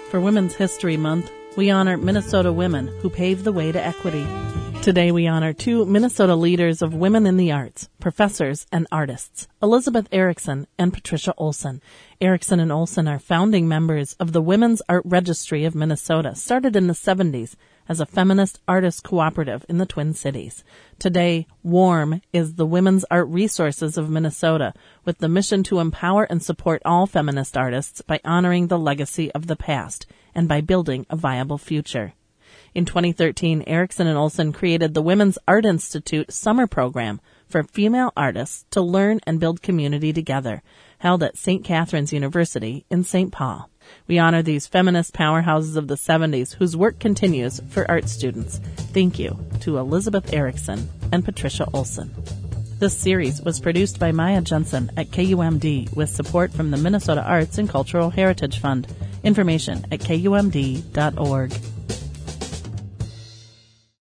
For Women's History Month, we honor Minnesota women who paved the way to equity. Today we honor two Minnesota leaders of women in the arts, professors and artists, Elizabeth Erickson and Patricia Olson. Erickson and Olson are founding members of the Women's Art Registry of Minnesota, started in the 70s as a feminist artist cooperative in the Twin Cities. Today, WARM is the Women's Art Resources of Minnesota, with the mission to empower and support all feminist artists by honoring the legacy of the past and by building a viable future. In 2013, Erickson and Olson created the Women's Art Institute summer program for female artists to learn and build community together, held at St. Catherine's University in St. Paul. We honor these feminist powerhouses of the 70s whose work continues for art students. Thank you to Elizabeth Erickson and Patricia Olson. This series was produced by Maya Jensen at KUMD with support from the Minnesota Arts and Cultural Heritage Fund. Information at kumd.org.